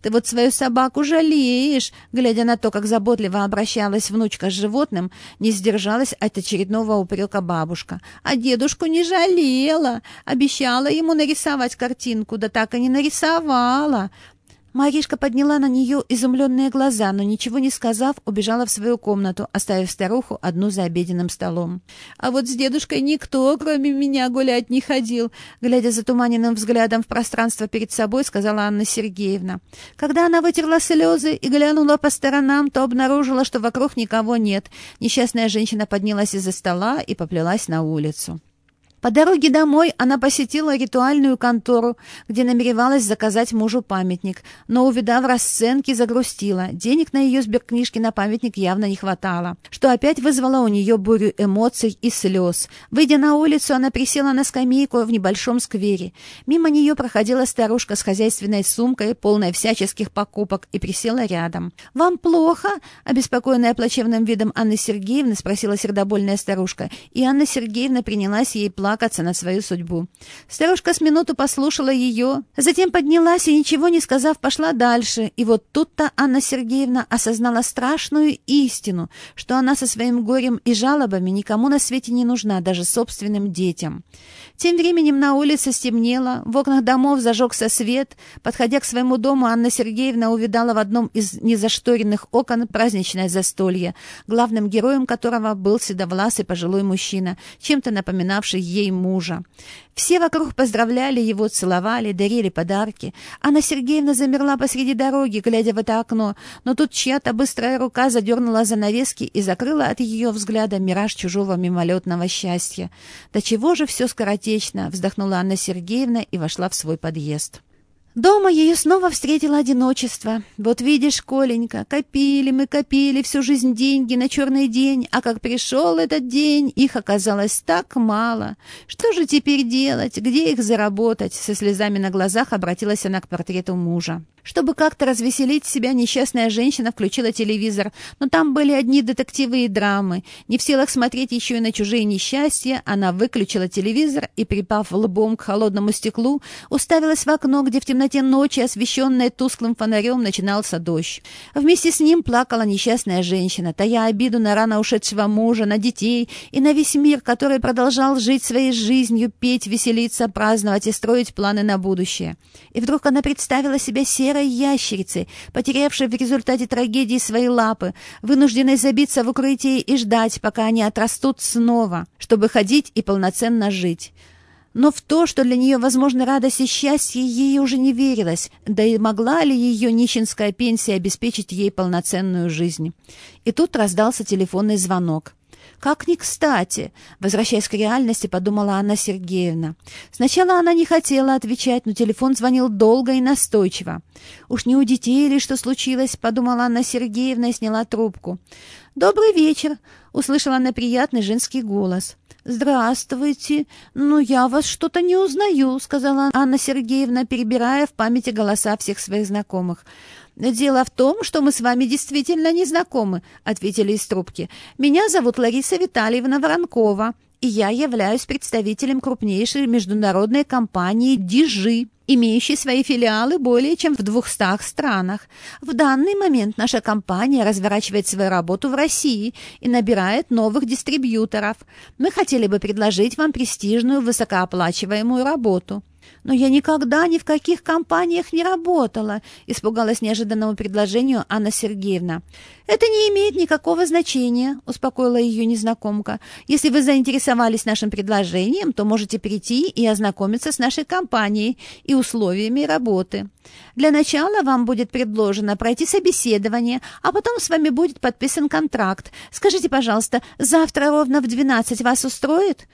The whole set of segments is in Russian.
Ты вот свою собаку жалеешь!» Глядя на то, как заботливо обращалась внучка с животным, не сдержалась от очередного упрека бабушка. «А дедушку не жалела! Обещала ему нарисовать картинку, да так и не нарисовала!» Маришка подняла на нее изумленные глаза, но, ничего не сказав, убежала в свою комнату, оставив старуху одну за обеденным столом. «А вот с дедушкой никто, кроме меня, гулять не ходил», глядя затуманенным взглядом в пространство перед собой, сказала Анна Сергеевна. Когда она вытерла слезы и глянула по сторонам, то обнаружила, что вокруг никого нет. Несчастная женщина поднялась из-за стола и поплелась на улицу. По дороге домой она посетила ритуальную контору, где намеревалась заказать мужу памятник, но, увидав расценки, загрустила. Денег на ее сберкнижке на памятник явно не хватало, что опять вызвало у нее бурю эмоций и слез. Выйдя на улицу, она присела на скамейку в небольшом сквере. Мимо нее проходила старушка с хозяйственной сумкой, полной всяческих покупок, и присела рядом. «Вам плохо?» — обеспокоенная плачевным видом Анны Сергеевны спросила сердобольная старушка, и Анна Сергеевна принялась ей плакаться на свою судьбу. Старушка с минуту послушала ее, затем поднялась и, ничего не сказав, пошла дальше. И вот тут-то Анна Сергеевна осознала страшную истину, что она со своим горем и жалобами никому на свете не нужна, даже собственным детям. Тем временем на улице стемнело, в окнах домов зажегся свет. Подходя к своему дому, Анна Сергеевна увидала в одном из незашторенных окон праздничное застолье, главным героем которого был седовласый пожилой мужчина, чем-то напоминавший ей мужа. Все вокруг поздравляли его, целовали, дарили подарки. Анна Сергеевна замерла посреди дороги, глядя в это окно, но тут чья-то быстрая рука задернула занавески и закрыла от ее взгляда мираж чужого мимолетного счастья. «Да чего же все скоротечно!» — вздохнула Анна Сергеевна и вошла в свой подъезд. Дома ее снова встретило одиночество. «Вот видишь, Коленька, копили мы всю жизнь деньги на черный день, а как пришел этот день, их оказалось так мало. Что же теперь делать? Где их заработать?» Со слезами на глазах обратилась она к портрету мужа. Чтобы как-то развеселить себя, несчастная женщина включила телевизор, но там были одни детективы и драмы. Не в силах смотреть еще и на чужие несчастья, она выключила телевизор и, припав лбом к холодному стеклу, уставилась в окно, где в темноте ночи, освещенной тусклым фонарем, начинался дождь. Вместе с ним плакала несчастная женщина, тая обиду на рано ушедшего мужа, на детей и на весь мир, который продолжал жить своей жизнью, петь, веселиться, праздновать и строить планы на будущее. И вдруг она представила себя серой ящерицей, потерявшей в результате трагедии свои лапы, вынужденной забиться в укрытие и ждать, пока они отрастут снова, чтобы ходить и полноценно жить. Но в то, что для нее возможна радость и счастье, ей уже не верилось, да и могла ли ее нищенская пенсия обеспечить ей полноценную жизнь. И тут раздался телефонный звонок. «Как ни кстати!» — возвращаясь к реальности, подумала Анна Сергеевна. Сначала она не хотела отвечать, но телефон звонил долго и настойчиво. «Уж не у детей ли что случилось?» — подумала Анна Сергеевна и сняла трубку. «Добрый вечер!» — услышала она приятный женский голос. «Здравствуйте! Ну, я вас что-то не узнаю», — сказала Анна Сергеевна, перебирая в памяти голоса всех своих знакомых. «Дело в том, что мы с вами действительно не знакомы», — ответили из трубки. «Меня зовут Лариса Витальевна Воронкова, и я являюсь представителем крупнейшей международной компании «Дижи», имеющей свои филиалы более чем в 200 странах. В данный момент наша компания разворачивает свою работу в России и набирает новых дистрибьюторов. Мы хотели бы предложить вам престижную, высокооплачиваемую работу». «Но я никогда ни в каких компаниях не работала», — испугалась неожиданному предложению Анна Сергеевна. «Это не имеет никакого значения», — успокоила ее незнакомка. «Если вы заинтересовались нашим предложением, то можете прийти и ознакомиться с нашей компанией и условиями работы. Для начала вам будет предложено пройти собеседование, а потом с вами будет подписан контракт. Скажите, пожалуйста, завтра ровно в 12 вас устроит?»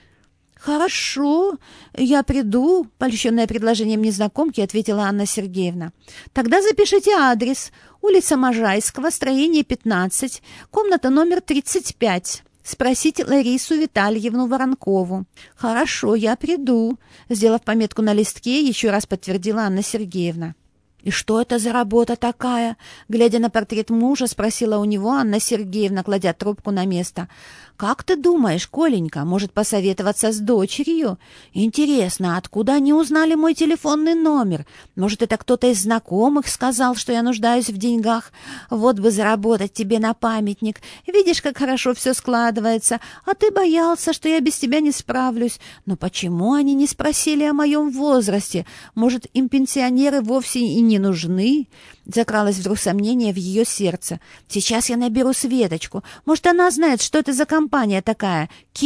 «Хорошо, я приду», — польщенная предложением незнакомки ответила Анна Сергеевна. «Тогда запишите адрес. Улица Можайского, строение 15, комната номер 35. Спросите Ларису Витальевну Воронкову». «Хорошо, я приду», — сделав пометку на листке, еще раз подтвердила Анна Сергеевна. «И что это за работа такая?» Глядя на портрет мужа, спросила у него Анна Сергеевна, кладя трубку на место. «Как ты думаешь, Коленька, может посоветоваться с дочерью? Интересно, откуда они узнали мой телефонный номер? Может, это кто-то из знакомых сказал, что я нуждаюсь в деньгах? Вот бы заработать тебе на памятник. Видишь, как хорошо все складывается. А ты боялся, что я без тебя не справлюсь. Но почему они не спросили о моем возрасте? Может, им пенсионеры вовсе и не нужны?» Закралось вдруг сомнение в ее сердце. «Сейчас я наберу Светочку. Может, она знает, что это за компания такая?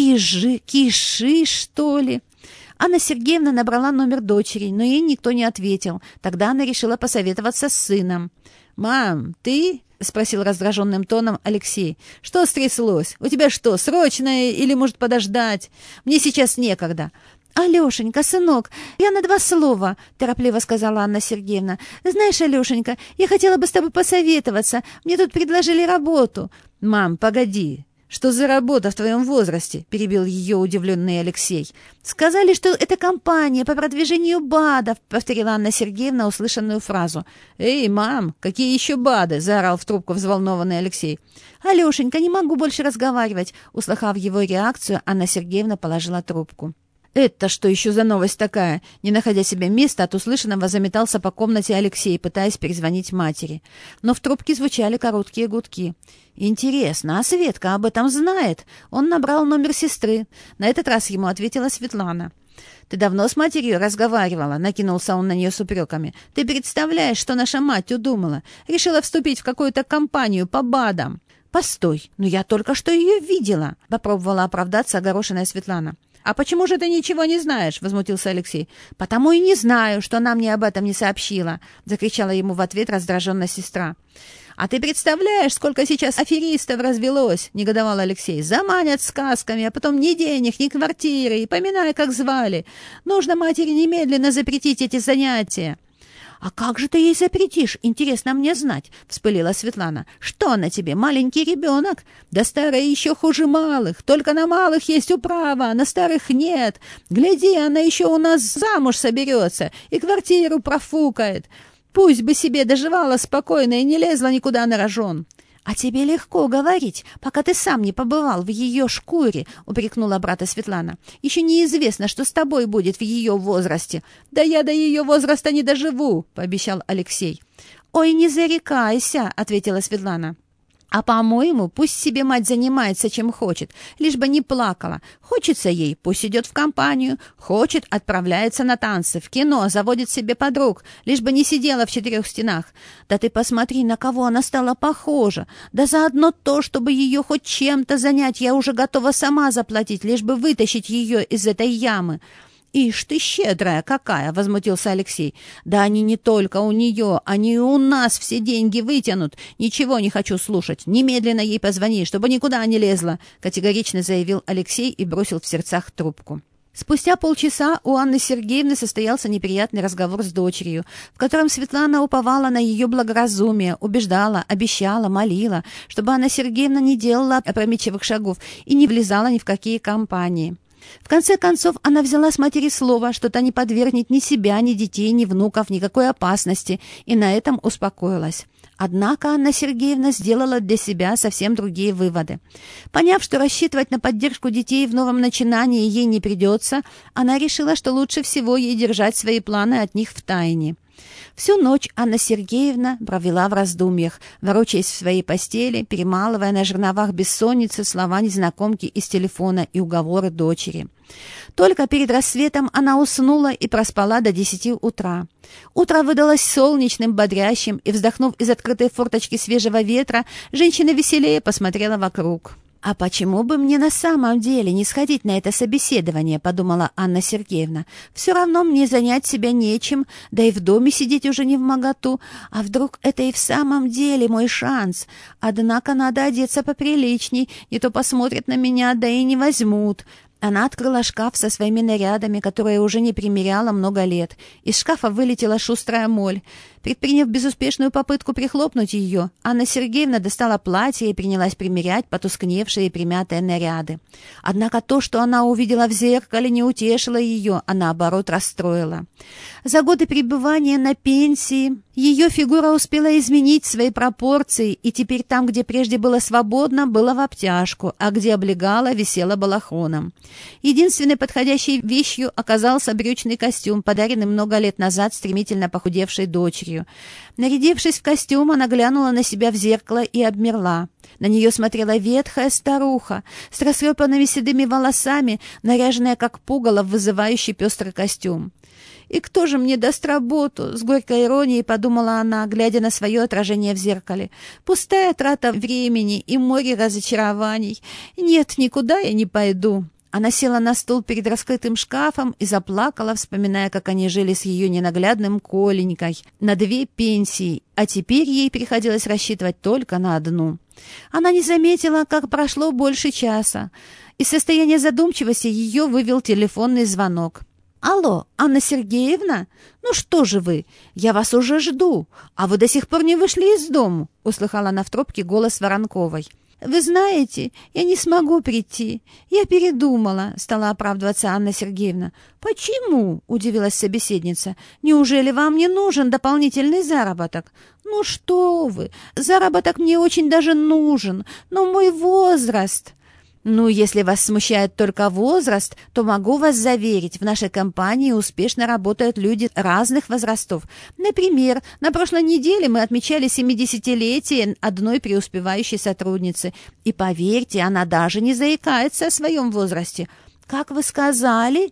Киши, что ли?» Анна Сергеевна набрала номер дочери, но ей никто не ответил. Тогда она решила посоветоваться с сыном. «Мам, ты?» — спросил раздраженным тоном Алексей. «Что стряслось? У тебя что, срочное или, может, подождать? Мне сейчас некогда». «Алешенька, сынок, я на 2 слова», — торопливо сказала Анна Сергеевна. «Знаешь, Алешенька, я хотела бы с тобой посоветоваться. Мне тут предложили работу». «Мам, погоди. Что за работа в твоем возрасте?» — перебил ее удивленный Алексей. «Сказали, что это компания по продвижению БАДов», — повторила Анна Сергеевна услышанную фразу. «Эй, мам, какие еще БАДы?» — заорал в трубку взволнованный Алексей. «Алешенька, не могу больше разговаривать». Услыхав его реакцию, Анна Сергеевна положила трубку. «Это что еще за новость такая?» Не находя себе места от услышанного, заметался по комнате Алексей, пытаясь перезвонить матери. Но в трубке звучали короткие гудки. «Интересно, а Светка об этом знает?» Он набрал номер сестры. На этот раз ему ответила Светлана. «Ты давно с матерью разговаривала?» — накинулся он на нее с упреками. «Ты представляешь, что наша мать удумала? Решила вступить в какую-то компанию по БАДам». «Постой, но я только что ее видела!» — попробовала оправдаться огорошенная Светлана. «А почему же ты ничего не знаешь?» — возмутился Алексей. «Потому и не знаю, что она мне об этом не сообщила!» — закричала ему в ответ раздраженная сестра. «А ты представляешь, сколько сейчас аферистов развелось?» — негодовал Алексей. «Заманят сказками, а потом ни денег, ни квартиры, и поминай, как звали. Нужно матери немедленно запретить эти занятия». «А как же ты ей запретишь? Интересно мне знать», — вспылила Светлана. «Что она тебе, маленький ребенок? Да старая еще хуже малых. Только на малых есть управа, а на старых нет. Гляди, она еще у нас замуж соберется и квартиру профукает. Пусть бы себе доживала спокойно и не лезла никуда на рожон». «А тебе легко говорить, пока ты сам не побывал в ее шкуре», — упрекнула брата Светлана. «Еще неизвестно, что с тобой будет в ее возрасте». «Да я до ее возраста не доживу», — пообещал Алексей. «Ой, не зарекайся», — ответила Светлана. «А, по-моему, пусть себе мать занимается чем хочет, лишь бы не плакала. Хочется ей, пусть идет в компанию, хочет, отправляется на танцы, в кино, заводит себе подруг, лишь бы не сидела в 4 стенах. Да ты посмотри, на кого она стала похожа. Да заодно то, чтобы ее хоть чем-то занять, я уже готова сама заплатить, лишь бы вытащить ее из этой ямы». «Ишь ты щедрая какая!» — возмутился Алексей. «Да они не только у нее, они и у нас все деньги вытянут. Ничего не хочу слушать. Немедленно ей позвони, чтобы никуда не лезла!» — категорично заявил Алексей и бросил в сердцах трубку. Спустя полчаса у Анны Сергеевны состоялся неприятный разговор с дочерью, в котором Светлана уповала на ее благоразумие, убеждала, обещала, молила, чтобы Анна Сергеевна не делала опрометчивых шагов и не влезала ни в какие компании. В конце концов, она взяла с матери слово, что та не подвергнет ни себя, ни детей, ни внуков никакой опасности, и на этом успокоилась. Однако Анна Сергеевна сделала для себя совсем другие выводы. Поняв, что рассчитывать на поддержку детей в новом начинании ей не придется, она решила, что лучше всего ей держать свои планы от них в тайне. Всю ночь Анна Сергеевна провела в раздумьях, ворочаясь в своей постели, перемалывая на жерновах бессонницы слова незнакомки из телефона и уговоры дочери. Только перед рассветом она уснула и проспала до 10 утра. Утро выдалось солнечным, бодрящим, и, вздохнув из открытой форточки свежего ветра, женщина веселее посмотрела вокруг. «А почему бы мне на самом деле не сходить на это собеседование?» — подумала Анна Сергеевна. «Все равно мне занять себя нечем, да и в доме сидеть уже не вмоготу. А вдруг это и в самом деле мой шанс? Однако надо одеться поприличней, не то посмотрят на меня, да и не возьмут». Она открыла шкаф со своими нарядами, которые уже не примеряла много лет. Из шкафа вылетела шустрая моль. Предприняв безуспешную попытку прихлопнуть ее, Анна Сергеевна достала платье и принялась примерять потускневшие и примятые наряды. Однако то, что она увидела в зеркале, не утешило ее, а наоборот расстроило. За годы пребывания на пенсии ее фигура успела изменить свои пропорции, и теперь там, где прежде было свободно, было в обтяжку, а где облегало, висело балахоном. Единственной подходящей вещью оказался брючный костюм, подаренный много лет назад стремительно похудевшей дочерью. Нарядившись в костюм, она глянула на себя в зеркало и обмерла. На нее смотрела ветхая старуха с растрепанными седыми волосами, наряженная как пугало в вызывающий пестрый костюм. «И кто же мне даст работу?» — с горькой иронией подумала она, глядя на свое отражение в зеркале. «Пустая трата времени и море разочарований. Нет, никуда я не пойду». Она села на стул перед раскрытым шкафом и заплакала, вспоминая, как они жили с ее ненаглядным Коленькой на 2 пенсии, а теперь ей приходилось рассчитывать только на одну. Она не заметила, как прошло больше часа. Из состояния задумчивости ее вывел телефонный звонок. «Алло, Анна Сергеевна? Ну что же вы? Я вас уже жду, а вы до сих пор не вышли из дому», — услыхала она в трубке голос Воронковой. «Вы знаете, я не смогу прийти. Я передумала», — стала оправдываться Анна Сергеевна. «Почему?» — удивилась собеседница. «Неужели вам не нужен дополнительный заработок?» «Ну что вы, заработок мне очень даже нужен, но мой возраст...» «Ну, если вас смущает только возраст, то могу вас заверить, в нашей компании успешно работают люди разных возрастов. Например, на прошлой неделе мы отмечали 70-летие одной преуспевающей сотрудницы. И поверьте, она даже не заикается о своем возрасте». «Как вы сказали?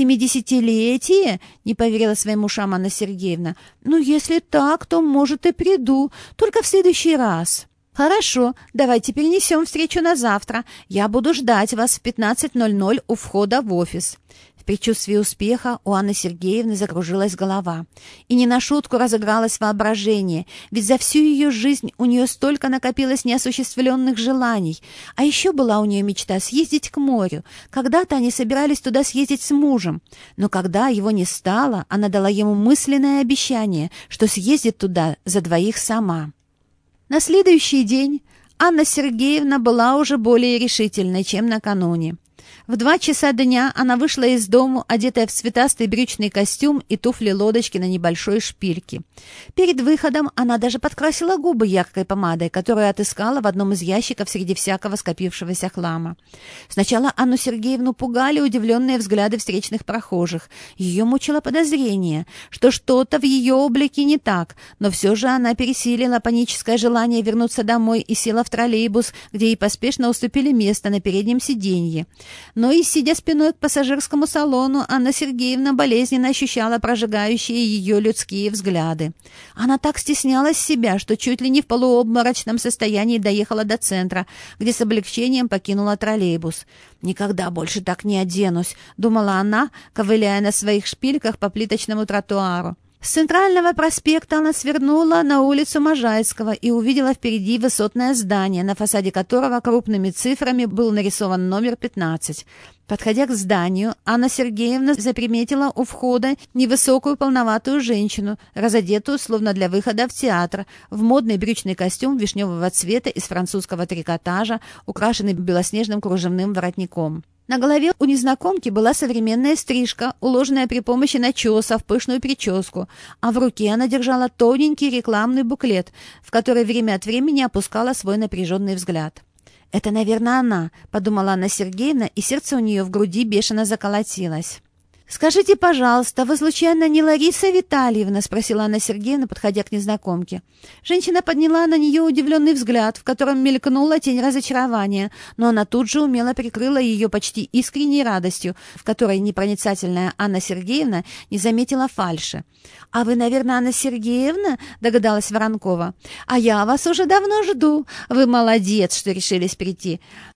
70-летие?» — не поверила своим ушам Анна Сергеевна. «Ну, если так, то, может, и приду, только в следующий раз». «Хорошо, давайте перенесем встречу на завтра. Я буду ждать вас в 15:00 у входа в офис». В предчувствии успеха у Анны Сергеевны закружилась голова. И не на шутку разыгралось воображение, ведь за всю ее жизнь у нее столько накопилось неосуществленных желаний. А еще была у нее мечта съездить к морю. Когда-то они собирались туда съездить с мужем. Но когда его не стало, она дала ему мысленное обещание, что съездит туда за 2 сама. На следующий день Анна Сергеевна была уже более решительной, чем накануне. В 2 часа дня она вышла из дому, одетая в цветастый брючный костюм и туфли-лодочки на небольшой шпильке. Перед выходом она даже подкрасила губы яркой помадой, которую отыскала в одном из ящиков среди всякого скопившегося хлама. Сначала Анну Сергеевну пугали удивленные взгляды встречных прохожих. Ее мучило подозрение, что что-то в ее облике не так, но все же она пересилила паническое желание вернуться домой и села в троллейбус, где ей поспешно уступили место на переднем сиденье. Но и, сидя спиной к пассажирскому салону, Анна Сергеевна болезненно ощущала прожигающие ее людские взгляды. Она так стеснялась себя, что чуть ли не в полуобморочном состоянии доехала до центра, где с облегчением покинула троллейбус. «Никогда больше так не оденусь», — думала она, ковыляя на своих шпильках по плиточному тротуару. С центрального проспекта она свернула на улицу Можайского и увидела впереди высотное здание, на фасаде которого крупными цифрами был нарисован номер 15. Подходя к зданию, Анна Сергеевна заприметила у входа невысокую полноватую женщину, разодетую, словно для выхода в театр, в модный брючный костюм вишневого цвета из французского трикотажа, украшенный белоснежным кружевным воротником. На голове у незнакомки была современная стрижка, уложенная при помощи начеса в пышную прическу, а в руке она держала тоненький рекламный буклет, в который время от времени опускала свой напряженный взгляд. «Это, наверное, она», — подумала Анна Сергеевна, и сердце у нее в груди бешено заколотилось. «Скажите, пожалуйста, вы, случайно, не Лариса Витальевна?» — спросила Анна Сергеевна, подходя к незнакомке. Женщина подняла на нее удивленный взгляд, в котором мелькнула тень разочарования, но она тут же умело прикрыла ее почти искренней радостью, в которой непроницательная Анна Сергеевна не заметила фальши. «А вы, наверное, Анна Сергеевна?» — догадалась Воронкова. «А я вас уже давно жду. Вы молодец, что решились прийти.